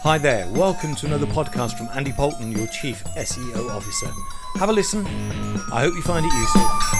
Hi there, welcome to another podcast from Andy Polton, your Chief SEO Officer. Have a listen, I hope you find it useful.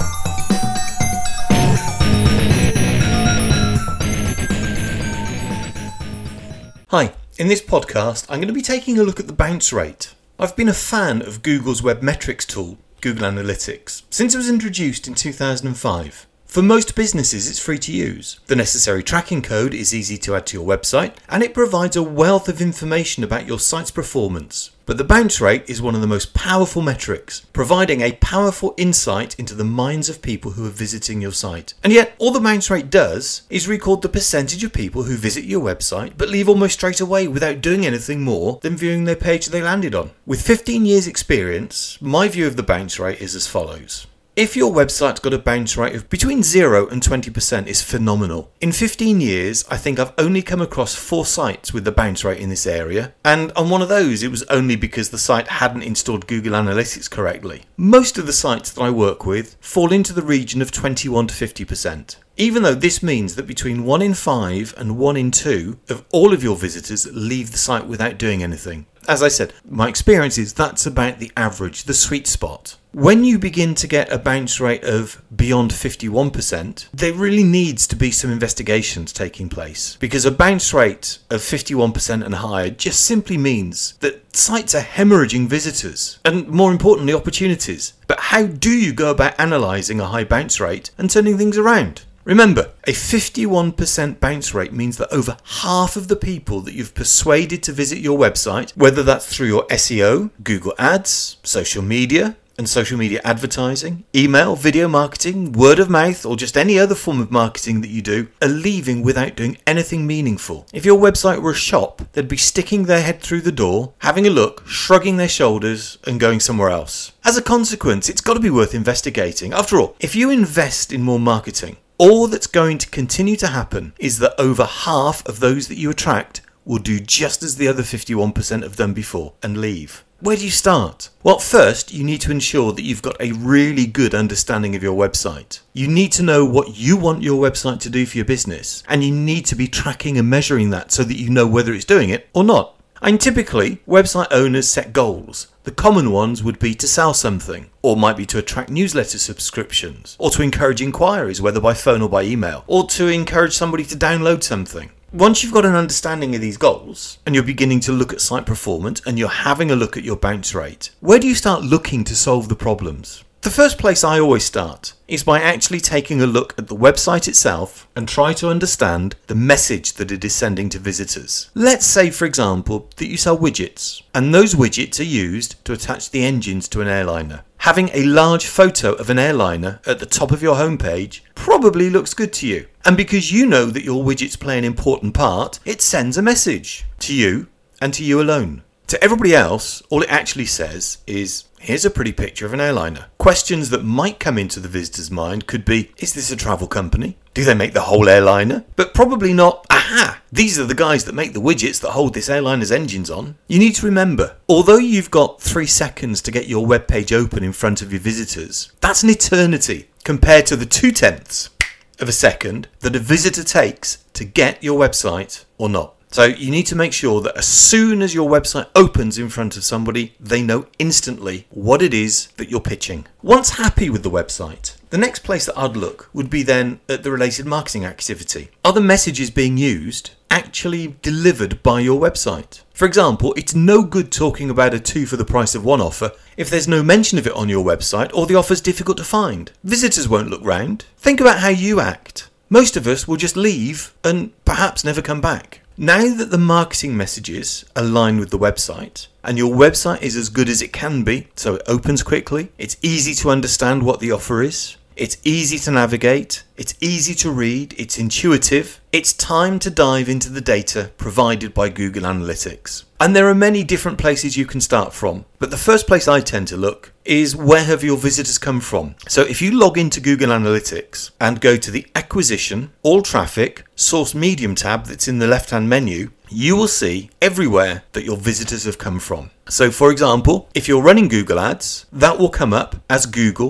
Hi, in this podcast I'm going to be taking a look at the bounce rate. I've been a fan of Google's web metrics tool, Google Analytics, since it was introduced in 2005. For most businesses, it's free to use. The necessary tracking code is easy to add to your website, and it provides a wealth of information about your site's performance. But the bounce rate is one of the most powerful metrics, providing a powerful insight into the minds of people who are visiting your site. And yet, all the bounce rate does is record the percentage of people who visit your website but leave almost straight away without doing anything more than viewing their page they landed on. With 15 years experience, my view of the bounce rate is as follows. If your website's got a bounce rate of between 0 and 20% is phenomenal. In 15 years, I think I've only come across 4 sites with the bounce rate in this area, and on one of those it was only because the site hadn't installed Google Analytics correctly. Most of the sites that I work with fall into the region of 21 to 50%. Even though this means that between 1 in 5 and 1 in 2 of all of your visitors leave the site without doing anything. As I said, my experience is that's about the average, the sweet spot. When you begin to get a bounce rate of beyond 51%, there really needs to be some investigations taking place, because a bounce rate of 51% and higher just simply means that sites are hemorrhaging visitors and, more importantly, opportunities. But how do you go about analysing a high bounce rate and turning things around? Remember, a 51% bounce rate means that over half of the people that you've persuaded to visit your website, whether that's through your SEO, Google Ads, social media and social media advertising, email, video marketing, word of mouth, or just any other form of marketing that you do, are leaving without doing anything meaningful. If your website were a shop, they'd be sticking their head through the door, having a look, shrugging their shoulders and going somewhere else. As a consequence, it's got to be worth investigating. After all, if you invest in more marketing, all that's going to continue to happen is that over half of those that you attract will do just as the other 51% have done before and leave. Where do you start? Well, first, you need to ensure that you've got a really good understanding of your website. You need to know what you want your website to do for your business, and you need to be tracking and measuring that so that you know whether it's doing it or not. And typically, website owners set goals. The common ones would be to sell something, or might be to attract newsletter subscriptions, or to encourage inquiries, whether by phone or by email, or to encourage somebody to download something. Once you've got an understanding of these goals, and you're beginning to look at site performance, and you're having a look at your bounce rate, where do you start looking to solve the problems? The first place I always start is by actually taking a look at the website itself and try to understand the message that it is sending to visitors. Let's say, for example, that you sell widgets, and those widgets are used to attach the engines to an airliner. Having a large photo of an airliner at the top of your homepage probably looks good to you. And because you know that your widgets play an important part, it sends a message to you and to you alone. To everybody else, all it actually says is, here's a pretty picture of an airliner. Questions that might come into the visitor's mind could be, is this a travel company? Do they make the whole airliner? But probably not, aha, these are the guys that make the widgets that hold this airliner's engines on. You need to remember, although you've got 3 seconds to get your web page open in front of your visitors, that's an eternity compared to the 0.2 of a second that a visitor takes to get your website or not. So you need to make sure that as soon as your website opens in front of somebody, they know instantly what it is that you're pitching. Once happy with the website, the next place that I'd look would be then at the related marketing activity. Are the messages being used actually delivered by your website? For example, it's no good talking about a 2 for the price of 1 offer if there's no mention of it on your website or the offer's difficult to find. Visitors won't look round. Think about how you act. Most of us will just leave and perhaps never come back. Now that the marketing messages align with the website, and your website is as good as it can be, so it opens quickly, it's easy to understand what the offer is, it's easy to navigate, it's easy to read, it's intuitive, it's time to dive into the data provided by Google Analytics. And there are many different places you can start from, but the first place I tend to look is where have your visitors come from. So if you log into Google Analytics and go to the Acquisition, All Traffic, Source Medium tab that's in the left-hand menu, you will see everywhere that your visitors have come from. So for example, if you're running Google Ads, that will come up as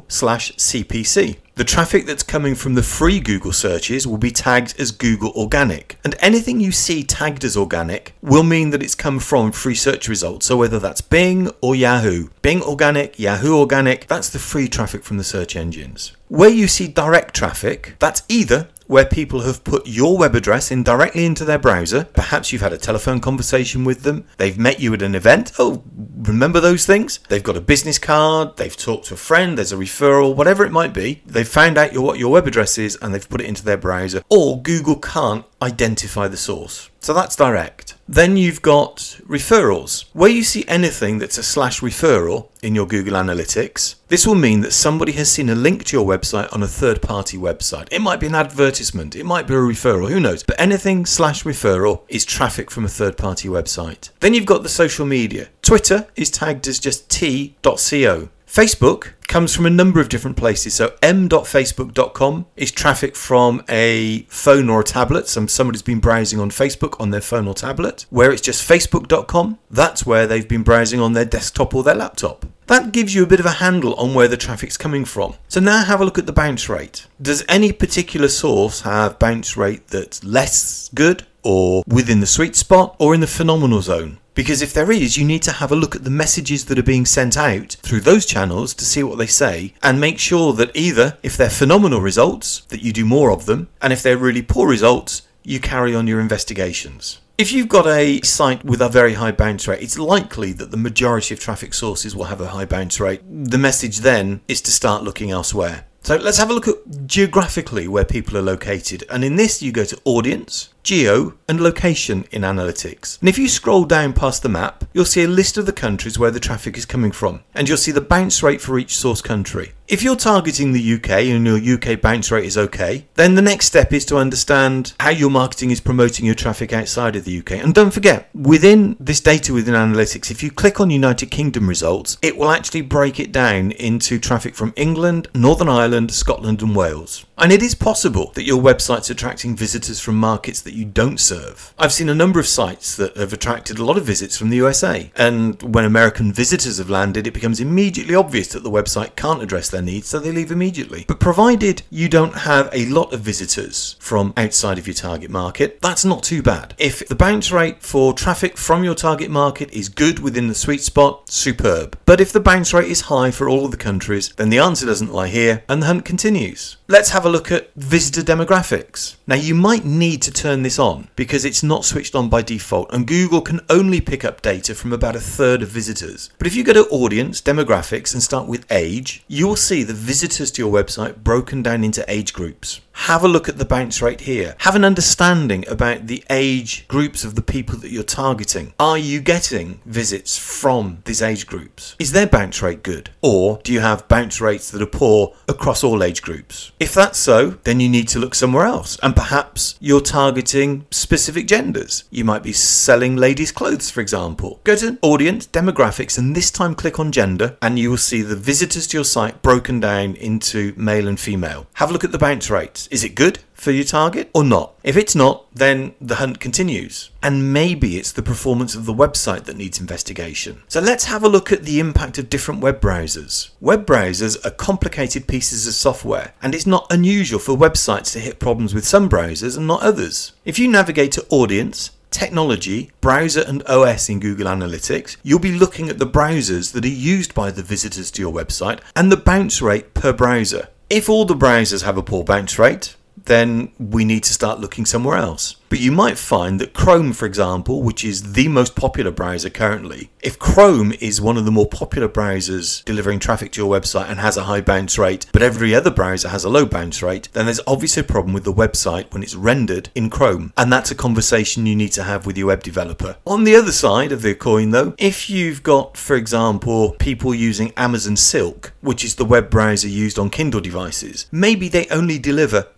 Google/CPC. The traffic that's coming from the free Google searches will be tagged as Google Organic. And anything you see tagged as organic will mean that it's come from free search results. So whether that's Bing or Yahoo. Bing Organic, Yahoo Organic, that's the free traffic from the search engines. Where you see direct traffic, that's either where people have put your web address in directly into their browser. Perhaps you've had a telephone conversation with them. They've met you at an event. Oh, remember those things? They've got a business card. They've talked to a friend. There's a referral, whatever it might be. They've found out what your web address is and they've put it into their browser. Or Google can't identify the source. So that's direct. Then you've got referrals. Where you see anything that's a /referral in your Google Analytics, this will mean that somebody has seen a link to your website on a third-party website. It might be an advertisement, it might be a referral, who knows? But anything /referral is traffic from a third-party website. Then you've got the social media. Twitter is tagged as just t.co. Facebook comes from a number of different places. So m.facebook.com is traffic from a phone or a tablet. Somebody's been browsing on Facebook on their phone or tablet. Where it's just facebook.com, that's where they've been browsing on their desktop or their laptop. That gives you a bit of a handle on where the traffic's coming from. So now have a look at the bounce rate. Does any particular source have bounce rate that's less good or within the sweet spot or in the phenomenal zone? Because if there is, you need to have a look at the messages that are being sent out through those channels to see what they say and make sure that either if they're phenomenal results, that you do more of them, and if they're really poor results, you carry on your investigations. If you've got a site with a very high bounce rate, it's likely that the majority of traffic sources will have a high bounce rate. The message then is to start looking elsewhere. So let's have a look at geographically where people are located. And in this, you go to Audience, Geo, and Location in Analytics. And if you scroll down past the map, you'll see a list of the countries where the traffic is coming from. And you'll see the bounce rate for each source country. If you're targeting the UK and your UK bounce rate is okay, then the next step is to understand how your marketing is promoting your traffic outside of the UK. And don't forget, within this data within Analytics, if you click on United Kingdom results, it will actually break it down into traffic from England, Northern Ireland, Scotland and Wales. And it is possible that your website's attracting visitors from markets that you don't serve. I've seen a number of sites that have attracted a lot of visits from the USA. And when American visitors have landed, it becomes immediately obvious that the website can't address their needs, so they leave immediately. But provided you don't have a lot of visitors from outside of your target market, that's not too bad. If the bounce rate for traffic from your target market is good within the sweet spot, superb. But if the bounce rate is high for all of the countries, then the answer doesn't lie here and the hunt continues. Let's have a look at visitor demographics. Now you might need to turn this on because it's not switched on by default and Google can only pick up data from about a third of visitors. But if you go to Audience, Demographics and start with Age, you will see the visitors to your website broken down into age groups. Have a look at the bounce rate here. Have an understanding about the age groups of the people that you're targeting. Are you getting visits from these age groups? Is their bounce rate good? Or do you have bounce rates that are poor across all age groups? If that's so, then you need to look somewhere else. And perhaps you're targeting specific genders. You might be selling ladies' clothes, for example. Go to Audience, Demographics, and this time click on Gender, and you will see the visitors to your site broken down into male and female. Have a look at the bounce rates. Is it good for your target or not? If it's not, then the hunt continues. And maybe it's the performance of the website that needs investigation. So let's have a look at the impact of different web browsers. Web browsers are complicated pieces of software, and it's not unusual for websites to hit problems with some browsers and not others. If you navigate to Audience, Technology, Browser and OS in Google Analytics, you'll be looking at the browsers that are used by the visitors to your website and the bounce rate per browser. If all the browsers have a poor bounce rate, then we need to start looking somewhere else. But you might find that Chrome, for example, which is the most popular browser currently, if Chrome is one of the more popular browsers delivering traffic to your website and has a high bounce rate, but every other browser has a low bounce rate, then there's obviously a problem with the website when it's rendered in Chrome. And that's a conversation you need to have with your web developer. On the other side of the coin though, if you've got, for example, people using Amazon Silk, which is the web browser used on Kindle devices, maybe they only deliver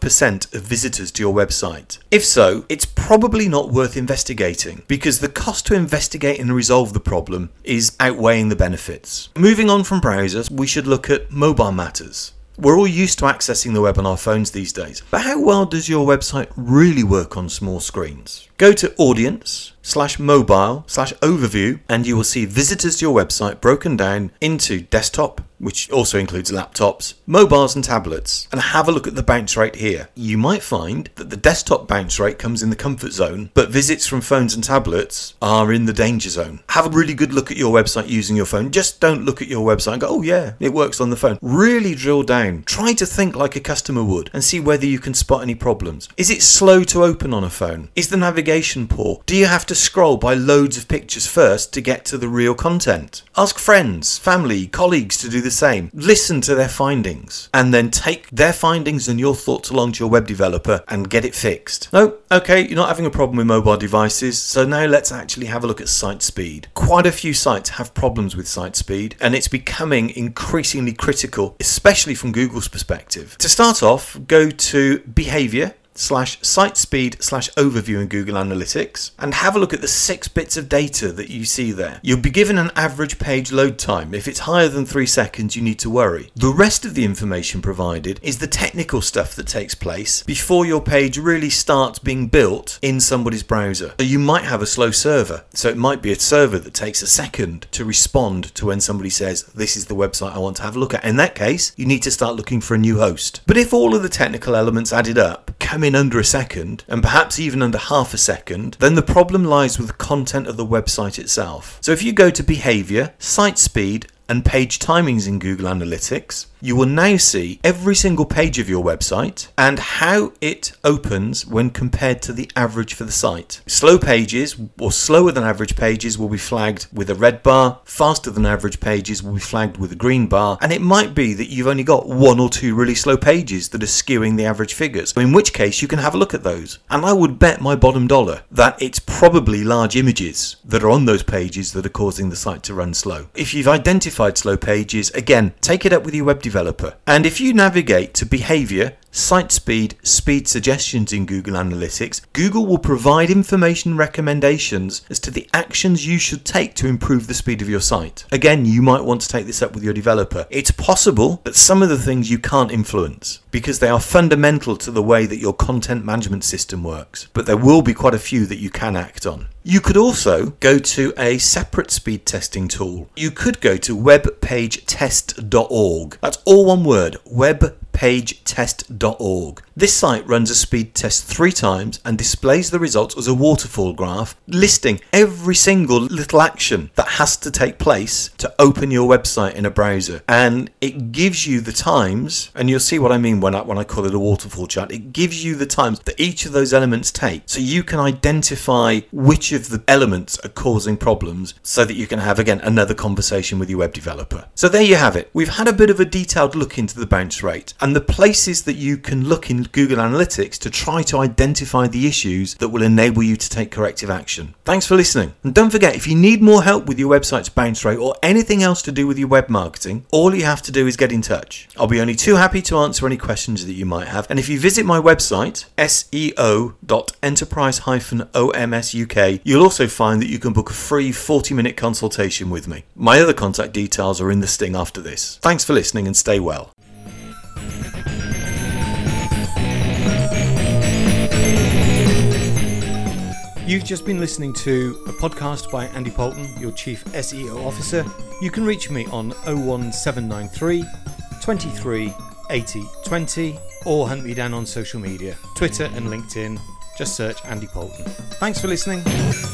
5% of visitors to your website. If so, it's probably not worth investigating because the cost to investigate and resolve the problem is outweighing the benefits. Moving on from browsers, we should look at mobile matters. We're all used to accessing the web on our phones these days, but how well does your website really work on small screens? Go to audience/mobile/overview and you will see visitors to your website broken down into desktop, which also includes laptops, mobiles and tablets, and have a look at the bounce rate here. You might find that the desktop bounce rate comes in the comfort zone, but visits from phones and tablets are in the danger zone. Have a really good look at your website using your phone. Just don't look at your website and go, oh yeah, it works on the phone. Really drill down. Try to think like a customer would and see whether you can spot any problems. Is it slow to open on a phone? Is the navigation poor? Do you have to scroll by loads of pictures first to get to the real content? Ask friends, family, colleagues to do the same. Listen to their findings and then take their findings and your thoughts along to your web developer and get it fixed. No, okay, you're not having a problem with mobile devices, so now let's actually have a look at site speed. Quite a few sites have problems with site speed and it's becoming increasingly critical, especially from Google's perspective. To start off, go to behavior/site speed/overview in Google Analytics and have a look at the 6 bits of data that you see there. You'll be given an average page load time. If it's higher than 3 seconds, you need to worry. The rest of the information provided is the technical stuff that takes place before your page really starts being built in somebody's browser. So you might have a slow server. So it might be a server that takes a second to respond to when somebody says, this is the website I want to have a look at. In that case, you need to start looking for a new host. But if all of the technical elements added up come in under a second, and perhaps even under half a second, then the problem lies with the content of the website itself. So if you go to behavior, site speed, and page timings in Google Analytics, you will now see every single page of your website and how it opens when compared to the average for the site. Slow pages or slower than average pages will be flagged with a red bar, faster than average pages will be flagged with a green bar, and it might be that you've only got 1 or 2 really slow pages that are skewing the average figures, in which case you can have a look at those. And I would bet my bottom dollar that it's probably large images that are on those pages that are causing the site to run slow. If you've identified slow pages, again, take it up with your web developer. And if you navigate to behavior, site speed, speed suggestions in Google Analytics, Google will provide information recommendations as to the actions you should take to improve the speed of your site. Again, you might want to take this up with your developer. It's possible that some of the things you can't influence because they are fundamental to the way that your content management system works, but there will be quite a few that you can act on. You could also go to a separate speed testing tool. You could go to webpagetest.org. That's all one word, webpagetest.org. This site runs a speed test 3 times and displays the results as a waterfall graph listing every single little action that has to take place to open your website in a browser. And it gives you the times, and you'll see what I mean when I call it a waterfall chart. It gives you the times that each of those elements take, so you can identify which of the elements are causing problems so that you can have, again, another conversation with your web developer. So there you have it. We've had a bit of a detailed look into the bounce rate and the places that you can look in Google Analytics to try to identify the issues that will enable you to take corrective action. Thanks for listening. And don't forget, if you need more help with your website's bounce rate or anything else to do with your web marketing, all you have to do is get in touch. I'll be only too happy to answer any questions that you might have. And if you visit my website, seo.enterprise-omsuk, you'll also find that you can book a free 40-minute consultation with me. My other contact details are in the sting after this. Thanks for listening and stay well. You've just been listening to a podcast by Andy Poulton, your Chief SEO Officer. You can reach me on 01793 23 80 20 or hunt me down on social media, Twitter and LinkedIn. Just search Andy Poulton. Thanks for listening.